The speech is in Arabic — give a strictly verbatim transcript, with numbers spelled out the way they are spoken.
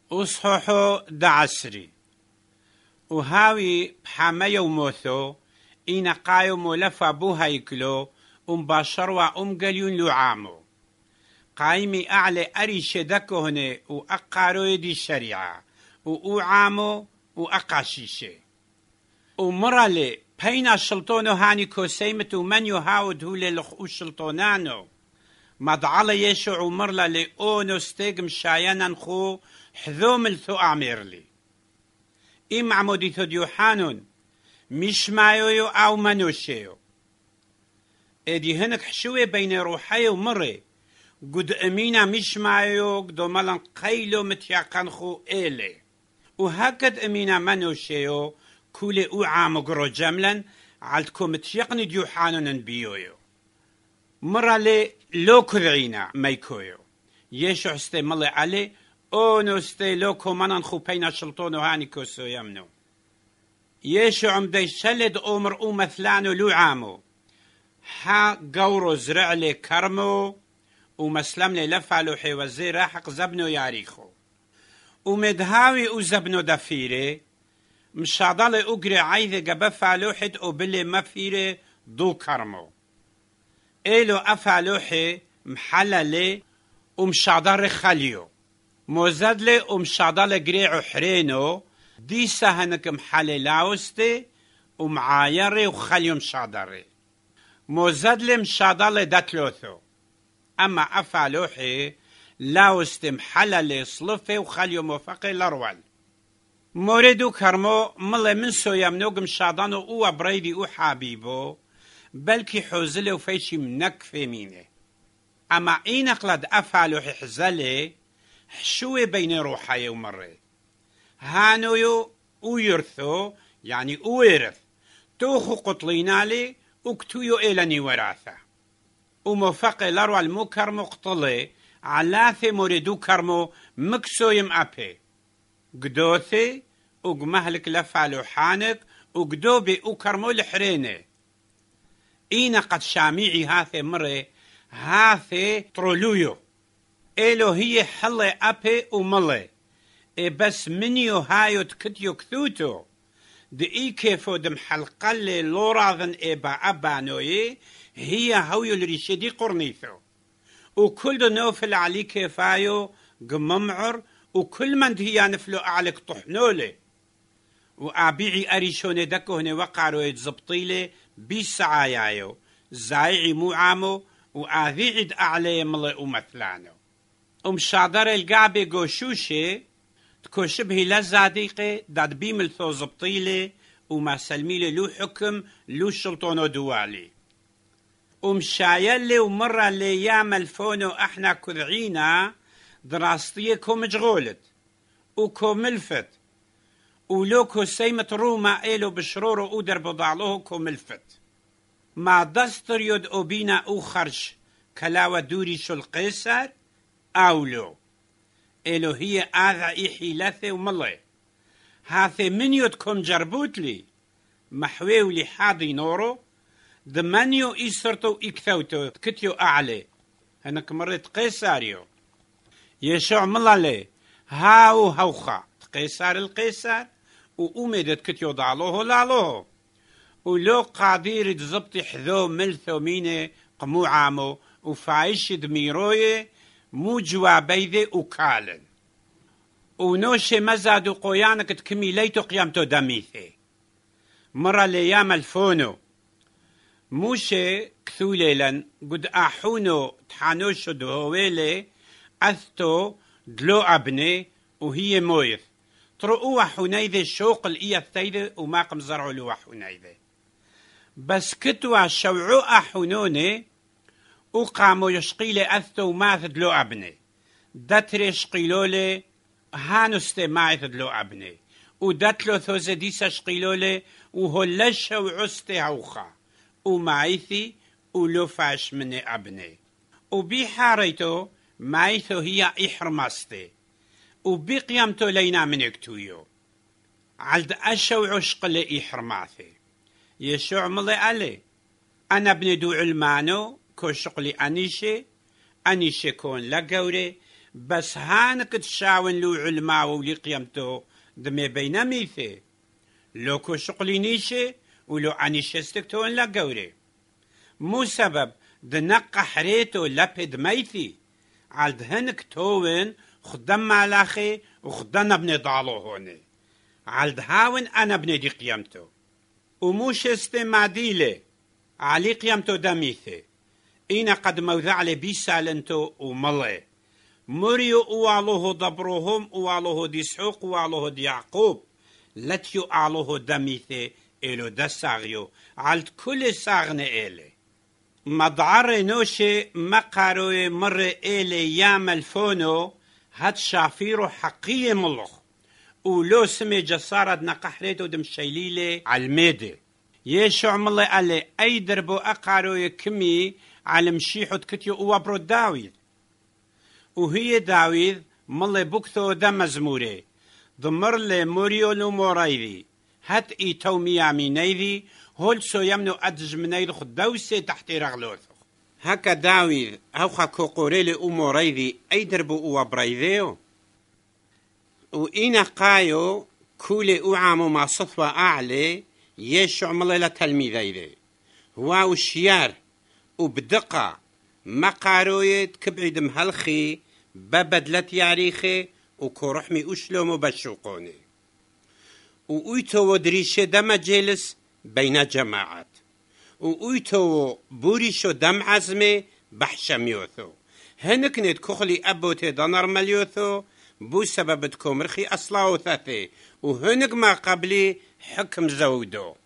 وصحوحو دعسري وهاوي بحامي وموثو إنا قايو مولفا بوها يكلو ومباشر وأم قليون لعامو قايمي أعلى أري شدكو هنا وأقارو يدي الشريعة وأعامو وأقاشيشي ومرالي بين الشلطونو هاني كوسيمت ومن يهاود هو للخو الشلطونانو مضعالي يشو عمرلا لأونو ستيقم شايانا خو حذوم الثو أعميرلي إم عمودي ثديو حانون مش مايو أو منوشيو إدي هنك حشوي بين روحي ومري قد أمينا مش مايو قدو ملان قيلو متياقان خو إيلي وهكذ أمينا منوشيو كولي أعامو قرو جملا عالتكو متياقني ديو حانون بيويو مرة لي لو كذعينا ميكويو يشو حستي ملي علي أونو ستي لوكو منان خو بينا شلطونو هاني كوسو يمنو يشو عمدي شلد أمر أو مثلانو لو عامو ها قورو زرع لي كرمو ومسلم لي لفعلو حيوزي راحق زبنو ياريخو ومدهاوي او زبنو دفيري مشاضالي اقري عايذي قبفعلو حد او بلي مفيري دو كرمو إيلو أفعلوحي محللي ومشاضر خليو موزدلي ومشاضر قريعو حرينو دي سهنك محللاوستي ومعايري وخليو مشاضري موزدلي مشاضر داتلوثو أما أفعلوحي لاوستي محللي صلفي وخليو موفقي لرول موردو كرمو ملي منسو يمنوق مشاضانو او بريدي او حبيبو بلكي حوزلي وفيشي منك فيميني أما إين أقلد أفعلو حزلي حشوي بين روحي ومري هانويو ويرثو يعني ويرث توخو قطلينالي وكتويو إلاني وراثة وموفقي لارو المكرمو قطلي علاثي موردو كرمو مكسويم أبي قدوثي وقمهلك لفعلو حانك وقدوبي وكرمو لحريني إينا قد شاميعي هاثي مري هاثي ترولويو إلو هي حلي أبي وملي إي بس منيو هايو تكتيو كثوتو دي إي كيفو دم حلقالي لوراذن إبا أبانوي هي هاويو الرشيدي قرنيثو وكل دو نوفل علي كيفايو قممعر وكل من هي نفلو أعلك طحنولي وأبيعي أريشوني دكو هني وقعرو يتزبطيلي بيسعايايو زايعي موعامو وآذيعد أعلي ملي ومثلانو ومشادر القعبي قوشوشي تكوشبه لزاديقي داد بيمل ثو زبطيلي وما سلميلي لو حكم لو شلطونو دوالي ومشايلي ومرة اللي يعمل فونو احنا كذعينا دراستيه كو مجغولت وكو ملفت ولوكو سيمة روما إيلو بشرورو أودر بضعلوه كو ملفت ما دستر يد أوبينا أو خرج كلاوة دوري شو القيسر أولو إيلو هي آذا إيحي لثي وملي هاثي من يدكم جربوتلي محويو لي حاضي نورو دمانيو إيسرتو إكثوتو كتيو أعلي هناك مريت قيساريو يشوع ملالي هاو هوخا قيسار القيسار وأمدت كتيو ضعلوه لالوه ولو قادير تزبطي حذو ملثو ميني قمو عامو وفايش دميروي مو جوابي ذي وكالن ونوشي مزادو قويانك تكمي ليتو قيامتو دميثي مرة ليام الفونو موشي كثوليلن قد أحونو تحانوشو دهويلي أثتو دلو أبني وهي مويث ترؤوا حنيذي الشوق الإيا الثيذي وما قم زرعوا لوا حنيذي بس كتوا شوعوا أحنوني وقاموا يشقيلي أثتو ما ثدلو أبني داتري شقيلولي هانو استماعي ثدلو أبني وداتلو ثوزي ديسا شقيلولي وهو شوعوا استهوخا ومعيثي ولو فاش مني أبني وبي حاريتو معيثو هي إحرماستي وبقيامتو لينا منك تويو عالد أشوع عشق لي إحرماثي يشوع ملي علي أنا ابن دو علمانو كو شقلي أنيشي أنيشي كون لقوري بس هانك تشاون لو علماء ولي قيمتو دمي بين ميثي لو كو شقلي نيشي ولو عني شستكتون لا قوري مو سبب دنقا حريتو لبد ميثي عالد هنك توين خدام مالاخي وخدانا بني ضالو هوني عالد هاون انا بني دي قيمتو ومو شستي معديلي علي قيمتو دميثي إنا قد موذع لي بيسالنتو وملي مريو اوالوه دبروهم اوالوه ديسحوق اوالوه ديعقوب لتيو اوالوه دميثي إلو دساغيو عالد كل ساغن إلي مدعر نوشي مقاروي مر إلي يعمل فونو هاد شافيرو حقية ملخ ولو سمي جسارة نقحريتو دم شيليلي عالميدي يشو عملي قالي أي دربو أقاروي كمي على مشيحو كتيو اوابرو داويد وهي داويد ملي بوكثو دا مزموري ضمر لي موريو لو مورايدي هات اي تومي عمينيدي هول سو يمنو أدج منيد خدوسي تحتي رغلوثو هكا داويد هوخا كوكوريلي او مورايدي أي دربو اوابرايديو وإنا قايو كولي اوعامو ما صثوة أعلي يشو عملي لتلميذيدي هو وشيار وبدقة مقارويت كبعد مهلخي ببدلت ياريخي وكورحمي أشلومو بشوقوني وإيتو ودريشة دم جالس بين جماعات وإيتو بوريشو دم عزمي بحشميوثو هنك نت كخلي أبوتي دنر مليوثو بو سبب تكومرخي أصلاو ثاثي وهنك ما قبلي حكم زودو